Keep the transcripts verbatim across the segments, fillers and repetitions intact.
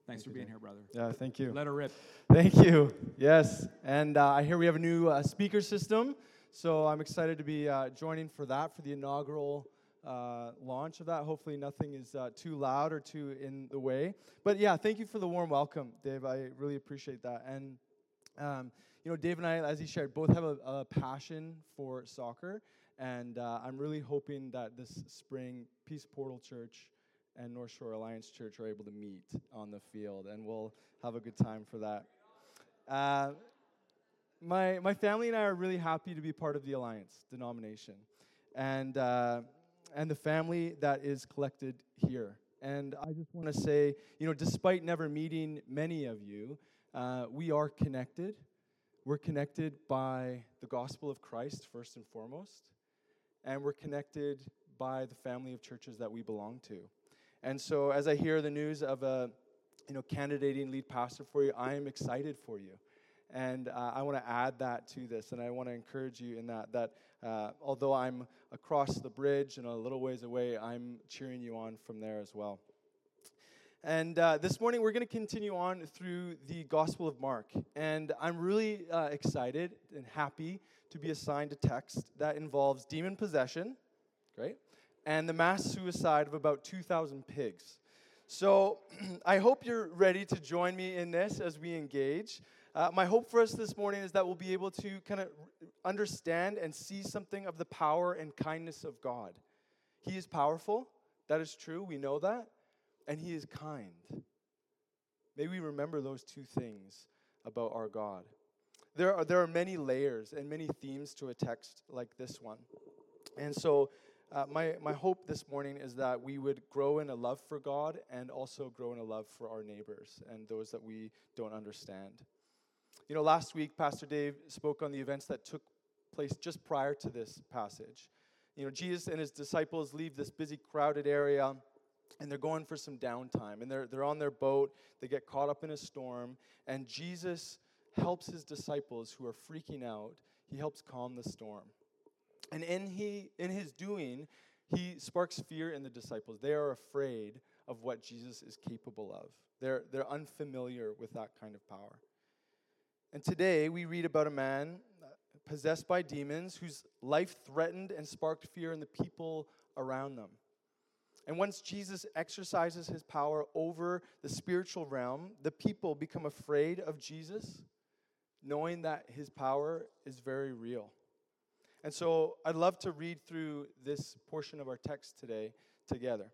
Thanks Thank for you, being Dave. here, brother. Yeah, thank you. Let her rip. Thank you. Yes, and uh, I hear we have a new uh, speaker system, so I'm excited to be uh, joining for that, for the inaugural uh, launch of that. Hopefully nothing is uh, too loud or too in the way. But yeah, thank you for the warm welcome, Dave. I really appreciate that. And, um, you know, Dave and I, as he shared, both have a, a passion for soccer, and uh, I'm really hoping that this spring, Peace Portal Church and North Shore Alliance Church are able to meet on the field, and we'll have a good time for that. Uh, my my family and I are really happy to be part of the Alliance denomination, and uh, and the family that is collected here. And I just want to say, you know, despite never meeting many of you, uh, we are connected. We're connected by the gospel of Christ first and foremost, and we're connected by the family of churches that we belong to. And so as I hear the news of a, you know, candidating lead pastor for you, I am excited for you. And uh, I want to add that to this, and I want to encourage you in that, that uh, although I'm across the bridge and a little ways away, I'm cheering you on from there as well. And uh, this morning, we're going to continue on through the Gospel of Mark. And I'm really uh, excited and happy to be assigned a text that involves demon possession, great, and the mass suicide of about two thousand pigs. So I hope you're ready to join me in this as we engage. Uh, my hope for us this morning is that we'll be able to kind of understand and see something of the power and kindness of God. He is powerful. That is true. We know that. And he is kind. May we remember those two things about our God. There are, there are many layers and many themes to a text like this one. And so uh, my, my hope this morning is that we would grow in a love for God and also grow in a love for our neighbors and those that we don't understand. You know, last week, Pastor Dave spoke on the events that took place just prior to this passage. You know, Jesus and his disciples leave this busy, crowded area, and they're going for some downtime. And they're, they're on their boat, they get caught up in a storm, and Jesus helps his disciples who are freaking out. He helps calm the storm. And in he in his doing, he sparks fear in the disciples. They are afraid of what Jesus is capable of. They're, they're unfamiliar with that kind of power. And today we read about a man possessed by demons whose life threatened and sparked fear in the people around them. And once Jesus exercises his power over the spiritual realm, the people become afraid of Jesus, knowing that his power is very real. And so I'd love to read through this portion of our text today together.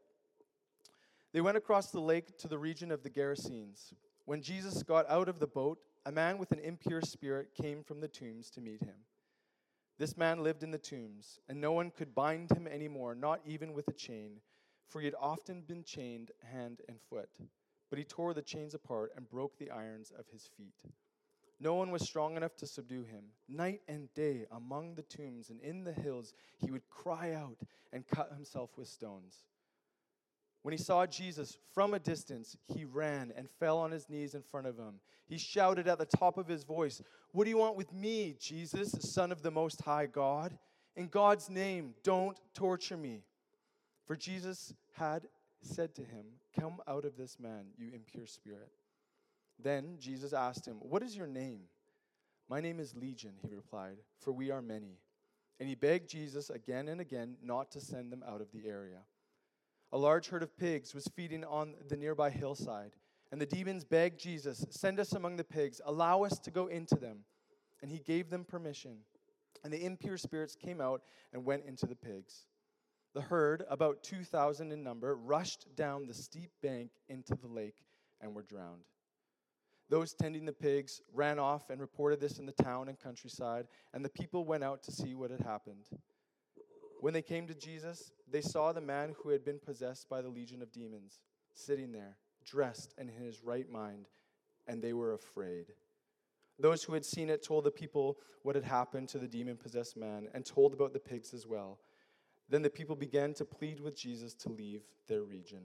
They went across the lake to the region of the Gerasenes. When Jesus got out of the boat, a man with an impure spirit came from the tombs to meet him. This man lived in the tombs, and no one could bind him anymore, not even with a chain, for he had often been chained hand and foot. But he tore the chains apart and broke the irons of his feet. No one was strong enough to subdue him. Night and day, among the tombs and in the hills, he would cry out and cut himself with stones. When he saw Jesus from a distance, he ran and fell on his knees in front of him. He shouted at the top of his voice, "What do you want with me, Jesus, Son of the Most High God? In God's name, don't torture me." For Jesus had said to him, "Come out of this man, you impure spirit." Then Jesus asked him, "What is your name?" "My name is Legion," he replied, "for we are many." And he begged Jesus again and again not to send them out of the area. A large herd of pigs was feeding on the nearby hillside, and the demons begged Jesus, "Send us among the pigs, allow us to go into them." And he gave them permission. And the impure spirits came out and went into the pigs. The herd, about two thousand in number, rushed down the steep bank into the lake and were drowned. Those tending the pigs ran off and reported this in the town and countryside, and the people went out to see what had happened. When they came to Jesus, they saw the man who had been possessed by the legion of demons sitting there, dressed and in his right mind, and they were afraid. Those who had seen it told the people what had happened to the demon-possessed man and told about the pigs as well. Then the people began to plead with Jesus to leave their region.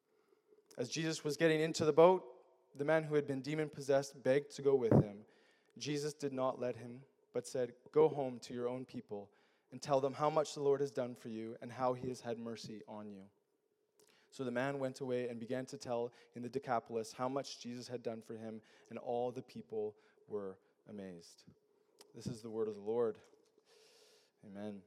As Jesus was getting into the boat, the man who had been demon-possessed begged to go with him. Jesus did not let him, but said, "Go home to your own people and tell them how much the Lord has done for you and how he has had mercy on you." So the man went away and began to tell in the Decapolis how much Jesus had done for him, and all the people were amazed. This is the word of the Lord. Amen.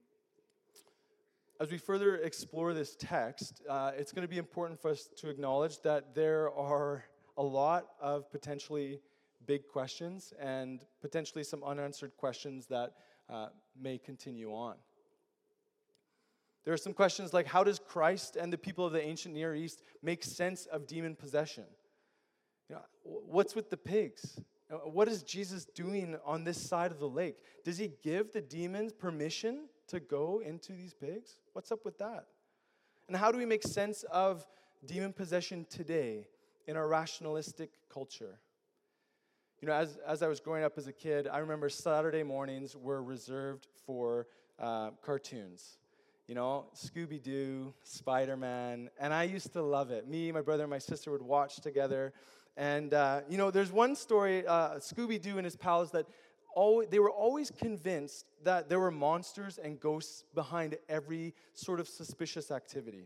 As we further explore this text, uh, it's going to be important for us to acknowledge that there are a lot of potentially big questions and potentially some unanswered questions that uh, may continue on. There are some questions like, how does Christ and the people of the ancient Near East make sense of demon possession? You know, what's with the pigs? What is Jesus doing on this side of the lake? Does he give the demons permission to go into these pigs? What's up with that? And how do we make sense of demon possession today in our rationalistic culture? You know, as, as I was growing up as a kid, I remember Saturday mornings were reserved for uh, cartoons. You know, Scooby-Doo, Spider-Man, and I used to love it. Me, my brother, and my sister would watch together. And, uh, you know, there's one story, uh, Scooby-Doo and his pals, that always, they were always convinced that there were monsters and ghosts behind every sort of suspicious activity.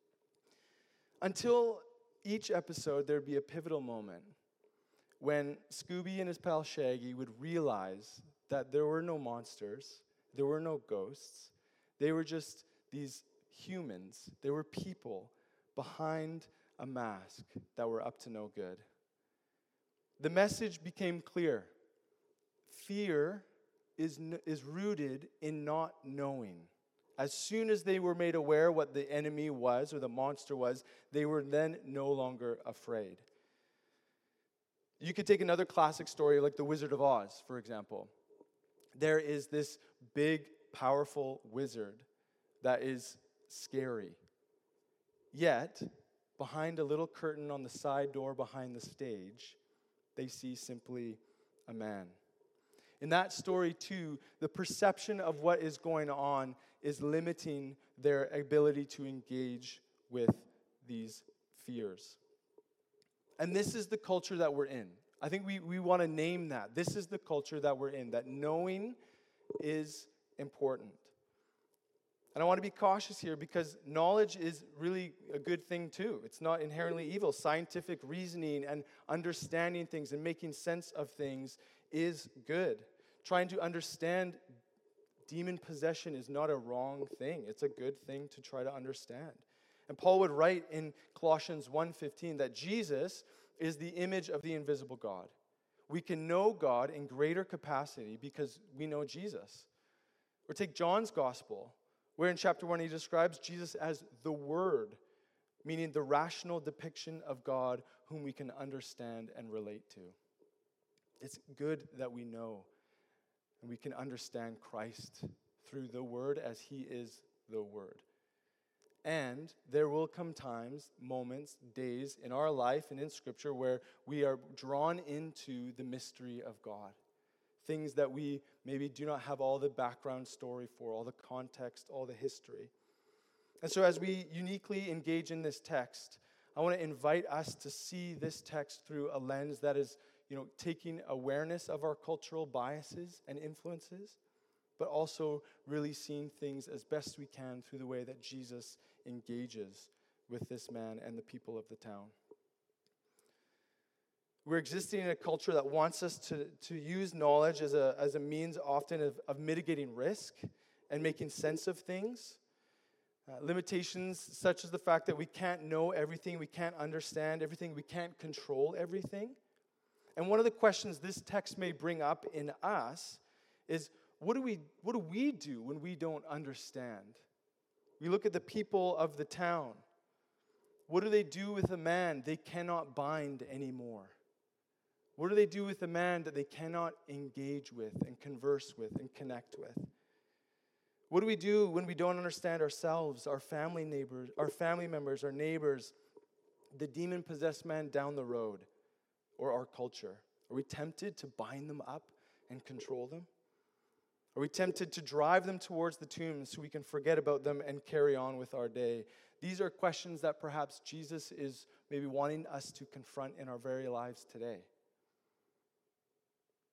Until each episode, there'd be a pivotal moment when Scooby and his pal Shaggy would realize that there were no monsters, there were no ghosts, they were just these humans, they were people behind a mask that were up to no good. The message became clear. Fear is, is rooted in not knowing. As soon as they were made aware what the enemy was or the monster was, they were then no longer afraid. You could take another classic story like The Wizard of Oz, for example. There is this big, powerful wizard that is scary. Yet, behind a little curtain on the side door behind the stage, they see simply a man. In that story, too, the perception of what is going on is limiting their ability to engage with these fears. And this is the culture that we're in. I think we, we want to name that. This is the culture that we're in, that knowing is important. And I want to be cautious here because knowledge is really a good thing too. It's not inherently evil. Scientific reasoning and understanding things and making sense of things is good. Trying to understand demon possession is not a wrong thing. It's a good thing to try to understand. And Paul would write in Colossians one fifteen that Jesus is the image of the invisible God. We can know God in greater capacity because we know Jesus. Or take John's gospel, where in chapter one he describes Jesus as the Word, meaning the rational depiction of God whom we can understand and relate to. It's good that we know and we can understand Christ through the Word as he is the Word. And there will come times, moments, days in our life and in Scripture where we are drawn into the mystery of God. Things that we maybe do not have all the background story for, all the context, all the history. And so as we uniquely engage in this text, I want to invite us to see this text through a lens that is, you know, taking awareness of our cultural biases and influences, but also really seeing things as best we can through the way that Jesus engages with this man and the people of the town. We're existing in a culture that wants us to, to use knowledge as a, as a means often of, of mitigating risk and making sense of things. Uh, limitations such as the fact that we can't know everything, we can't understand everything, we can't control everything. And one of the questions this text may bring up in us is, what do we, what do we do when we don't understand? We look at the people of the town. What do they do with a man they cannot bind anymore? What do they do with a man that they cannot engage with and converse with and connect with? What do we do when we don't understand ourselves, our family neighbors, our family members, our neighbors, the demon-possessed man down the road, or our culture? Are we tempted to bind them up and control them? Are we tempted to drive them towards the tombs so we can forget about them and carry on with our day? These are questions that perhaps Jesus is maybe wanting us to confront in our very lives today.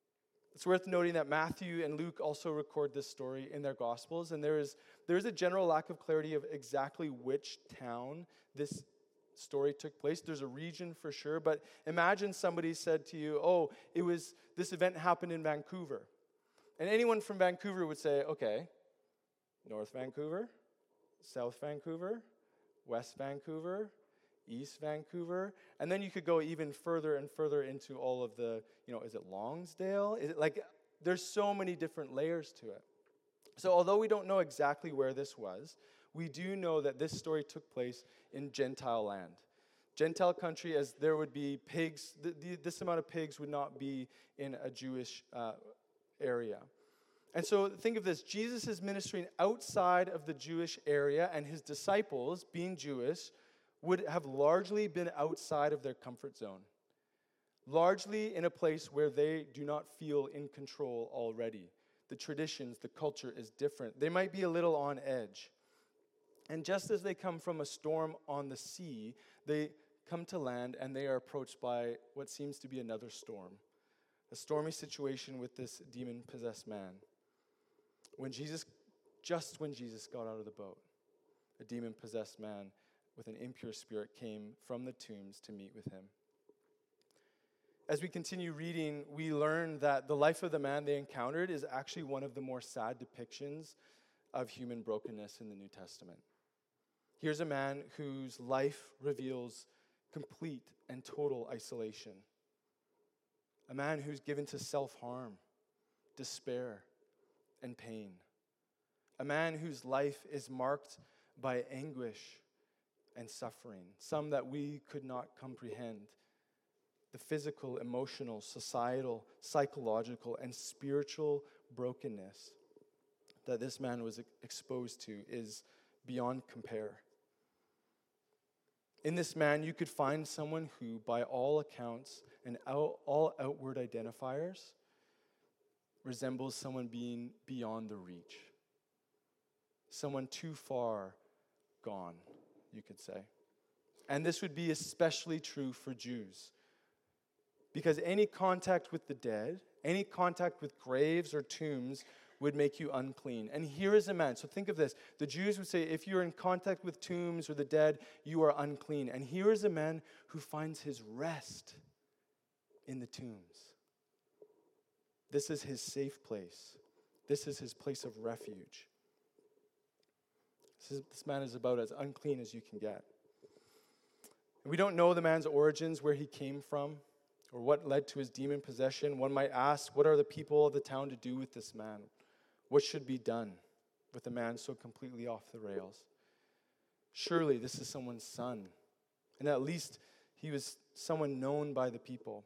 It's worth noting that Matthew and Luke also record this story in their Gospels, and there is there is a general lack of clarity of exactly which town this story took place. There's a region for sure, but imagine somebody said to you, oh, it was, this event happened in Vancouver. And anyone from Vancouver would say, okay, North Vancouver, South Vancouver, West Vancouver, East Vancouver, and then you could go even further and further into all of the, you know, is it Longsdale? Is it like, there's so many different layers to it. So although we don't know exactly where this was, we do know that this story took place in Gentile land. Gentile country, as there would be pigs, th- th- this amount of pigs would not be in a Jewish uh, area. And so think of this, Jesus is ministering outside of the Jewish area, and his disciples, being Jewish, would have largely been outside of their comfort zone, largely in a place where they do not feel in control already. The traditions, the culture is different. They might be a little on edge. And just as they come from a storm on the sea, they come to land and they are approached by what seems to be another storm, a stormy situation with this demon-possessed man. When Jesus, just when Jesus got out of the boat, a demon-possessed man with an impure spirit came from the tombs to meet with him. As we continue reading, we learn that the life of the man they encountered is actually one of the more sad depictions of human brokenness in the New Testament. Here's a man whose life reveals complete and total isolation. A man who's given to self-harm, despair, and pain. A man whose life is marked by anguish and suffering, some that we could not comprehend. The physical, emotional, societal, psychological, and spiritual brokenness that this man was exposed to is beyond compare. In this man, you could find someone who, by all accounts and out, all outward identifiers, resembles someone being beyond the reach. Someone too far gone, you could say. And this would be especially true for Jews, because any contact with the dead, any contact with graves or tombs would make you unclean. And here is a man. So think of this. The Jews would say, if you're in contact with tombs or the dead, you are unclean. And here is a man who finds his rest in the tombs. This is his safe place. This is his place of refuge. This, is, this man is about as unclean as you can get. We don't know the man's origins, where he came from, or what led to his demon possession. One might ask, what are the people of the town to do with this man? What should be done with a man so completely off the rails? Surely this is someone's son, and at least he was someone known by the people.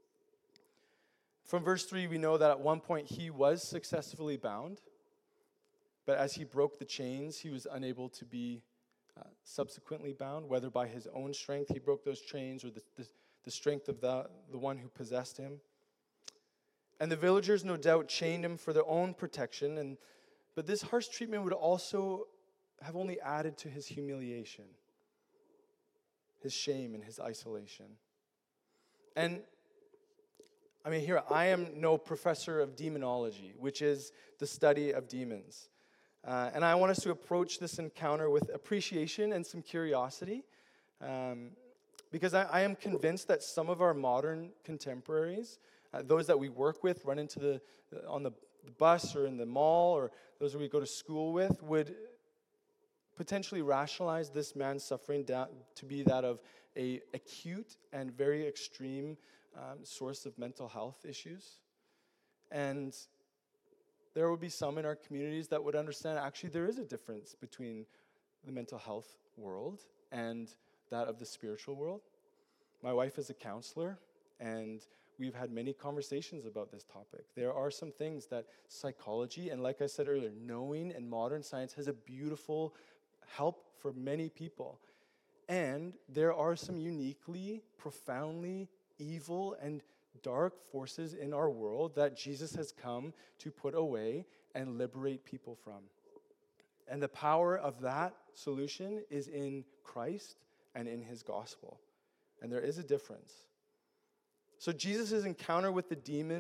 From verse three, we know that at one point he was successfully bound, but as he broke the chains, he was unable to be uh, subsequently bound, whether by his own strength he broke those chains or the, the, the strength of the, the one who possessed him. And the villagers, no doubt, chained him for their own protection, and but this harsh treatment would also have only added to his humiliation, his shame, and his isolation. And I mean, here, I am no professor of demonology, which is the study of demons. Uh, and I want us to approach this encounter with appreciation and some curiosity, um, because I, I am convinced that some of our modern contemporaries, uh, those that we work with, run into the on the bus or in the mall, or those that we go to school with, would potentially rationalize this man's suffering down to be that of a acute and very extreme Um, source of mental health issues. And there will be some in our communities that would understand actually there is a difference between the mental health world and that of the spiritual world. My wife is a counselor, and we've had many conversations about this topic. There are some things that psychology, and like I said earlier, knowing and modern science has a beautiful help for many people. And there are some uniquely, profoundly evil and dark forces in our world that Jesus has come to put away and liberate people from. And the power of that solution is in Christ and in his gospel. And there is a difference. So Jesus' encounter with the demon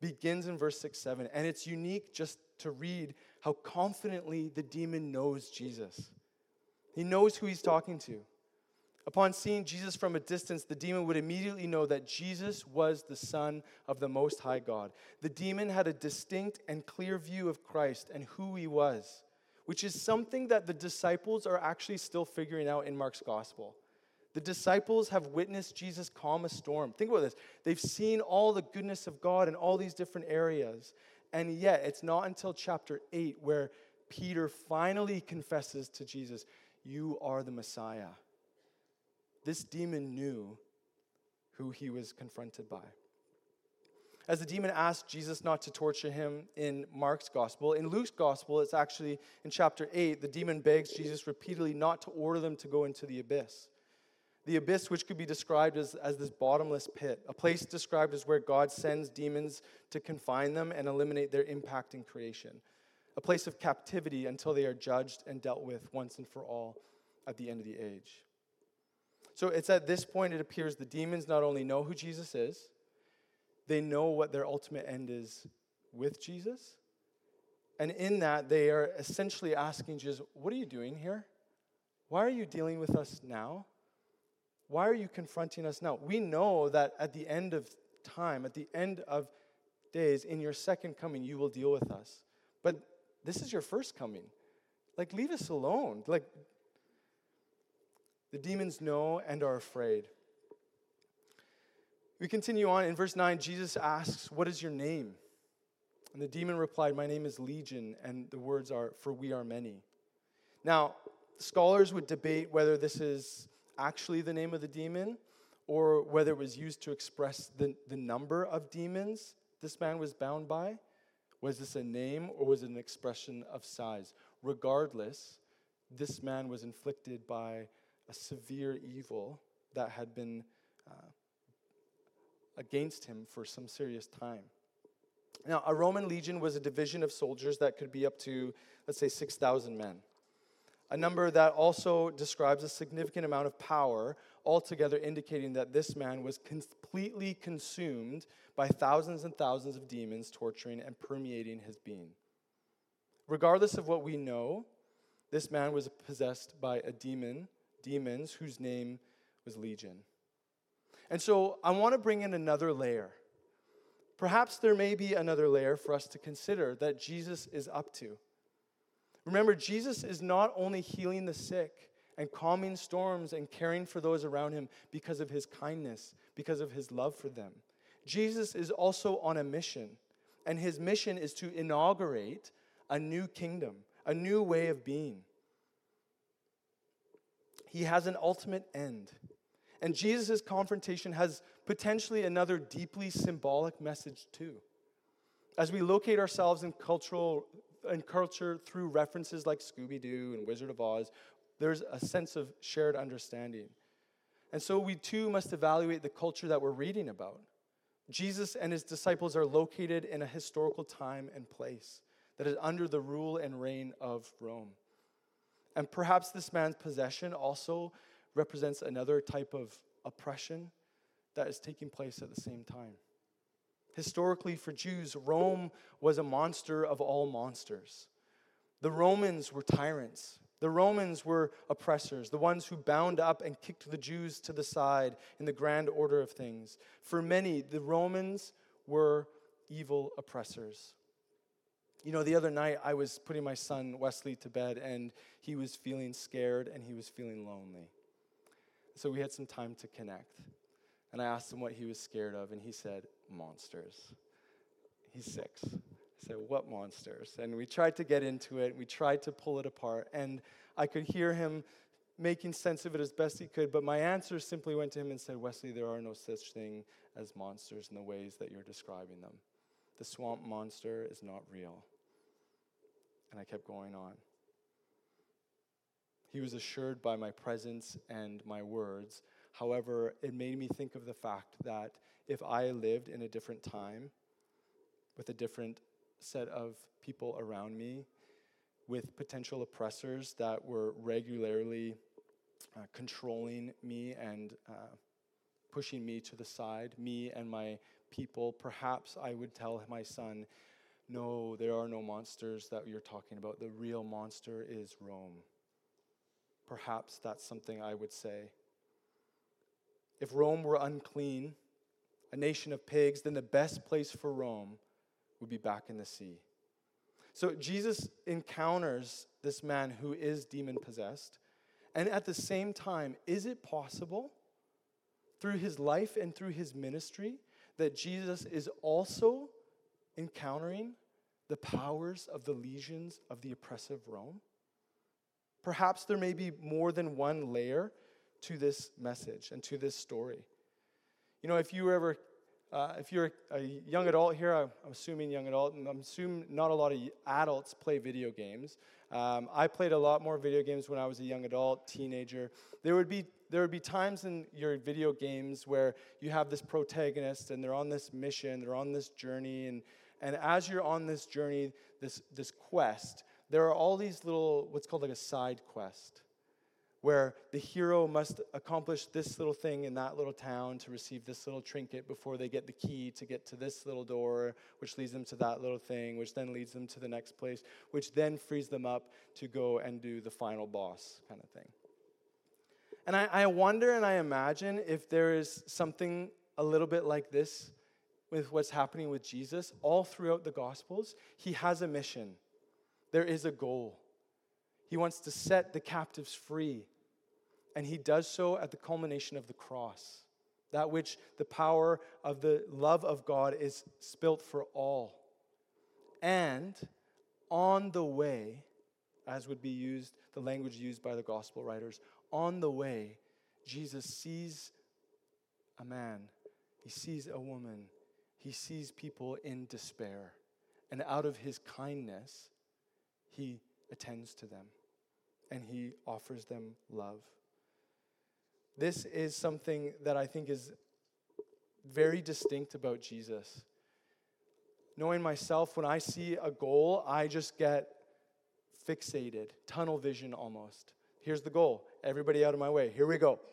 begins in verse six, seven, and it's unique just to read how confidently the demon knows Jesus. He knows who he's talking to. Upon seeing Jesus from a distance, the demon would immediately know that Jesus was the Son of the Most High God. The demon had a distinct and clear view of Christ and who he was, which is something that the disciples are actually still figuring out in Mark's gospel. The disciples have witnessed Jesus calm a storm. Think about this. They've seen all the goodness of God in all these different areas. And yet, it's not until chapter eight where Peter finally confesses to Jesus, "You are the Messiah." This demon knew who he was confronted by. As the demon asked Jesus not to torture him in Mark's gospel, in Luke's gospel, it's actually in chapter eight, the demon begs Jesus repeatedly not to order them to go into the abyss. The abyss, which could be described as, as this bottomless pit, a place described as where God sends demons to confine them and eliminate their impact in creation. A place of captivity until they are judged and dealt with once and for all at the end of the age. So it's at this point it appears the demons not only know who Jesus is, they know what their ultimate end is with Jesus. And in that, they are essentially asking Jesus, "What are you doing here? Why are you dealing with us now? Why are you confronting us now? We know that at the end of time, at the end of days, in your second coming, you will deal with us. But this is your first coming. Like, leave us alone." Like, the demons know and are afraid. We continue on. In verse nine, Jesus asks, "What is your name?" And the demon replied, "My name is Legion," and the words are, "For we are many." Now, scholars would debate whether this is actually the name of the demon or whether it was used to express the, the number of demons this man was bound by. Was this a name or was it an expression of size? Regardless, this man was inflicted by a severe evil that had been uh, against him for some serious time. Now, a Roman legion was a division of soldiers that could be up to, let's say, six thousand men. A number that also describes a significant amount of power, altogether indicating that this man was completely consumed by thousands and thousands of demons torturing and permeating his being. Regardless of what we know, this man was possessed by a demon, demons whose name was Legion. And so I want to bring in another layer. Perhaps there may be another layer for us to consider that Jesus is up to. Remember, Jesus is not only healing the sick and calming storms and caring for those around him because of his kindness, because of his love for them. Jesus is also on a mission, and his mission is to inaugurate a new kingdom, a new way of being. He has an ultimate end. And Jesus' confrontation has potentially another deeply symbolic message too. As we locate ourselves in cultural in culture through references like Scooby-Doo and Wizard of Oz, there's a sense of shared understanding. And so we too must evaluate the culture that we're reading about. Jesus and his disciples are located in a historical time and place that is under the rule and reign of Rome. And perhaps this man's possession also represents another type of oppression that is taking place at the same time. Historically, for Jews, Rome was a monster of all monsters. The Romans were tyrants. The Romans were oppressors, the ones who bound up and kicked the Jews to the side in the grand order of things. For many, the Romans were evil oppressors. You know, the other night I was putting my son Wesley to bed, and he was feeling scared and he was feeling lonely. So we had some time to connect. And I asked him what he was scared of, and he said, monsters. He's six. I said, what monsters? And we tried to get into it. We tried to pull it apart. And I could hear him making sense of it as best he could. But my answer simply went to him and said, Wesley, there are no such thing as monsters in the ways that you're describing them. The swamp monster is not real. And I kept going on. He was assured by my presence and my words. However, it made me think of the fact that if I lived in a different time, with a different set of people around me, with potential oppressors that were regularly uh, controlling me and uh, pushing me to the side, me and my people, perhaps I would tell my son, no, there are no monsters that you're talking about. The real monster is Rome. Perhaps that's something I would say. If Rome were unclean, a nation of pigs, then the best place for Rome would be back in the sea. So Jesus encounters this man who is demon-possessed. And at the same time, is it possible through his life and through his ministry that Jesus is also encountering the powers of the legions of the oppressive Rome? Perhaps there may be more than one layer to this message and to this story. You know, if you were ever, uh, if you're a young adult here, I'm, I'm assuming young adult, and I'm assuming not a lot of adults play video games. Um, I played a lot more video games when I was a young adult, teenager. There would be there would be times in your video games where you have this protagonist and they're on this mission, they're on this journey, and and as you're on this journey, this this quest, there are all these little, what's called like a side quest, where the hero must accomplish this little thing in that little town to receive this little trinket before they get the key to get to this little door, which leads them to that little thing, which then leads them to the next place, which then frees them up to go and do the final boss kind of thing. And I, I wonder and I imagine if there is something a little bit like this with what's happening with Jesus. All throughout the Gospels, he has a mission. There is a goal. He wants to set the captives free. And he does so at the culmination of the cross, that which the power of the love of God is spilt for all. And on the way, as would be used, the language used by the gospel writers, on the way, Jesus sees a man, he sees a woman, he sees people in despair. And out of his kindness, he attends to them. And he offers them love. This is something that I think is very distinct about Jesus. Knowing myself, when I see a goal, I just get fixated, tunnel vision almost. Here's the goal. Everybody out of my way. Here we go.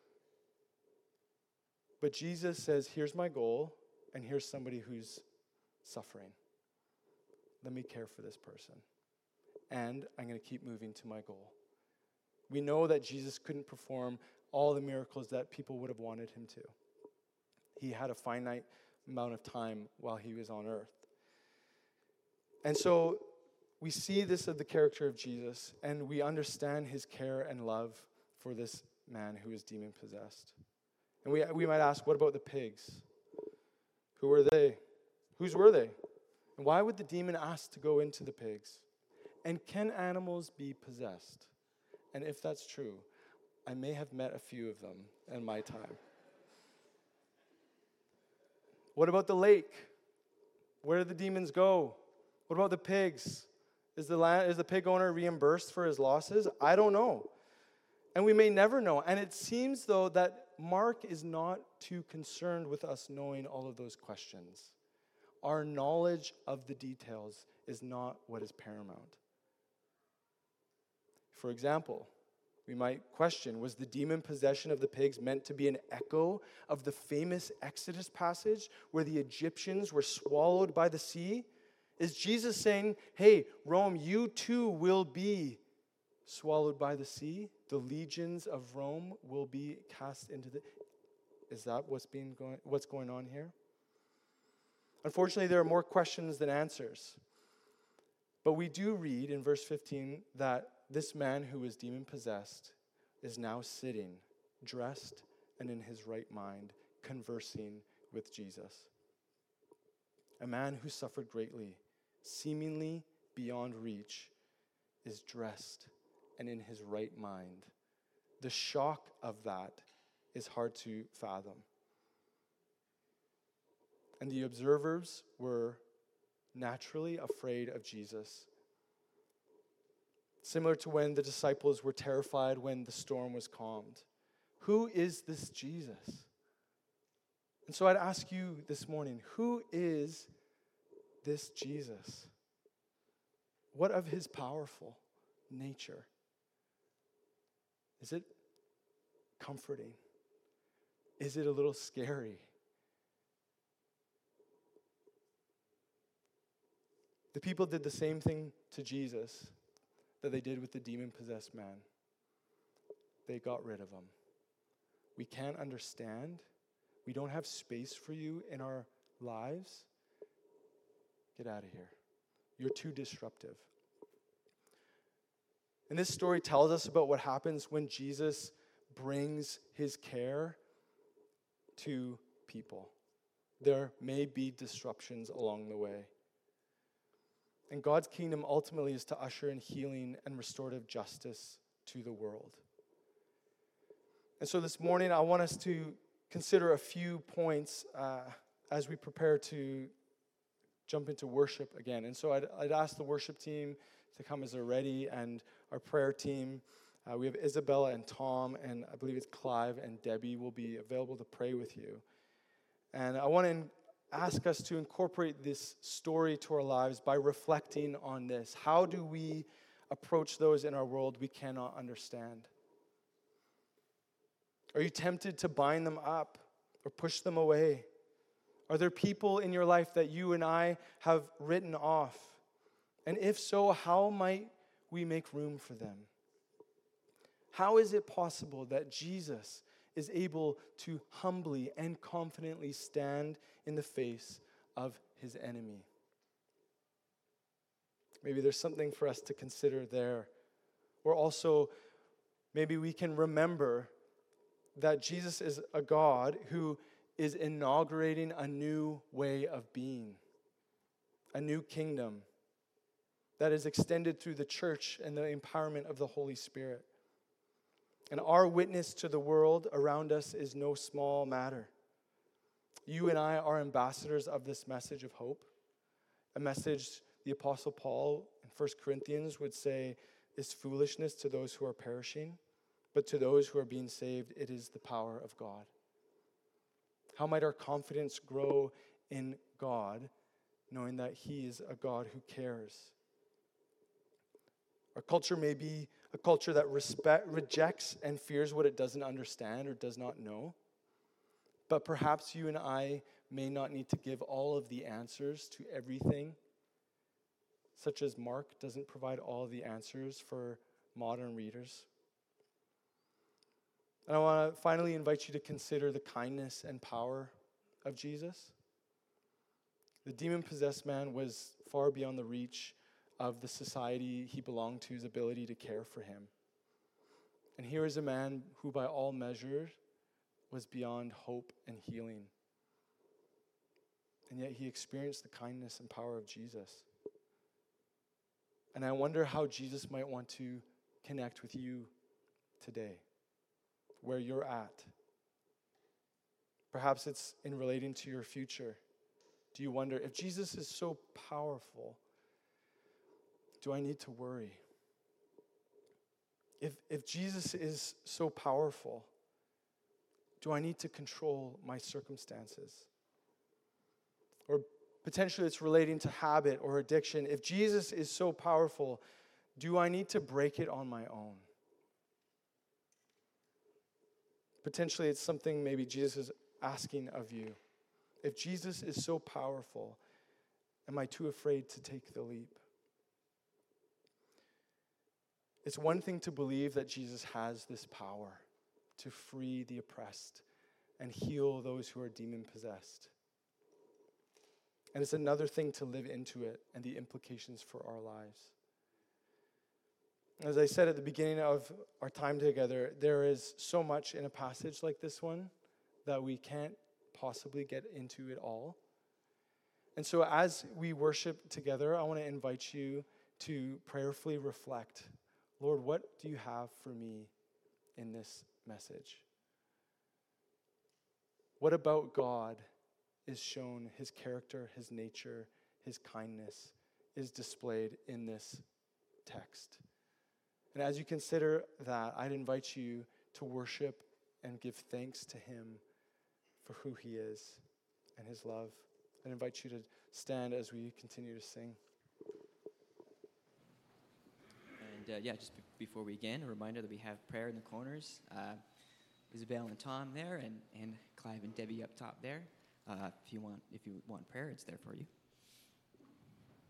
But Jesus says, here's my goal, and here's somebody who's suffering. Let me care for this person. And I'm going to keep moving to my goal. We know that Jesus couldn't perform all the miracles that people would have wanted him to. He had a finite amount of time while he was on earth. And so we see this of the character of Jesus, and we understand his care and love for this man who is demon-possessed. And we, we might ask, what about the pigs? Who were they? Whose were they? And why would the demon ask to go into the pigs? And can animals be possessed? And if that's true, I may have met a few of them in my time. What about the lake? Where did the demons go? What about the pigs? Is the land, is the pig owner reimbursed for his losses? I don't know. And we may never know. And it seems, though, that Mark is not too concerned with us knowing all of those questions. Our knowledge of the details is not what is paramount. For example, we might question, was the demon possession of the pigs meant to be an echo of the famous Exodus passage where the Egyptians were swallowed by the sea? Is Jesus saying, hey, Rome, you too will be swallowed by the sea? The legions of Rome will be cast into the... Is that what's being going, what's going on here? Unfortunately, there are more questions than answers. But we do read in verse fifteen that this man who is demon-possessed is now sitting, dressed and in his right mind, conversing with Jesus. A man who suffered greatly, seemingly beyond reach, is dressed and in his right mind. The shock of that is hard to fathom. And the observers were naturally afraid of Jesus. Similar to when the disciples were terrified when the storm was calmed. Who is this Jesus? And so I'd ask you this morning, who is this Jesus? What of his powerful nature? Is it comforting? is it a little scary? The people did the same thing to Jesus that they did with the demon-possessed man. They got rid of him. We can't understand. We don't have space for you in our lives. Get out of here. You're too disruptive. And this story tells us about what happens when Jesus brings his care to people. There may be disruptions along the way. And God's kingdom ultimately is to usher in healing and restorative justice to the world. And so this morning, I want us to consider a few points uh, as we prepare to jump into worship again. And so I'd, I'd ask the worship team to come as they're ready, and our prayer team. Uh, we have Isabella and Tom, and I believe it's Clive and Debbie will be available to pray with you. And I want to ask us to incorporate this story to our lives by reflecting on this. How do we approach those in our world we cannot understand? Are you tempted to bind them up or push them away? Are there people in your life that you and I have written off? And if so, how might we make room for them? How is it possible that Jesus is able to humbly and confidently stand in the face of his enemy? Maybe there's something for us to consider there. Or also, maybe we can remember that Jesus is a God who is inaugurating a new way of being, a new kingdom that is extended through the church and the empowerment of the Holy Spirit. And our witness to the world around us is no small matter. You and I are ambassadors of this message of hope, a message the Apostle Paul in First Corinthians would say is foolishness to those who are perishing, but to those who are being saved, it is the power of God. How might our confidence grow in God, knowing that he is a God who cares? Our culture may be a culture that respect, rejects and fears what it doesn't understand or does not know. But perhaps you and I may not need to give all of the answers to everything, such as Mark doesn't provide all of the answers for modern readers. And I want to finally invite you to consider the kindness and power of Jesus. The demon-possessed man was far beyond the reach of the society he belonged to's ability to care for him. And here is a man who by all measures was beyond hope and healing. And yet he experienced the kindness and power of Jesus. And I wonder how Jesus might want to connect with you today, where you're at. Perhaps it's in relating to your future. Do you wonder, if Jesus is so powerful, do I need to worry? If, if Jesus is so powerful, do I need to control my circumstances? Or potentially it's relating to habit or addiction. If Jesus is so powerful, do I need to break it on my own? Potentially it's something maybe Jesus is asking of you. If Jesus is so powerful, am I too afraid to take the leap? It's one thing to believe that Jesus has this power to free the oppressed and heal those who are demon-possessed. And it's another thing to live into it and the implications for our lives. As I said at the beginning of our time together, there is so much in a passage like this one that we can't possibly get into it all. And so as we worship together, I want to invite you to prayerfully reflect, Lord, what do you have for me in this message? What about God is shown, his character, his nature, his kindness is displayed in this text? And as you consider that, I'd invite you to worship and give thanks to him for who he is and his love. I invite you to stand as we continue to sing. And uh, yeah, just b- before we begin, a reminder that we have prayer in the corners. Uh, Isabel and Tom there, and, and Clive and Debbie up top there. Uh, if you want, if you want prayer, it's there for you.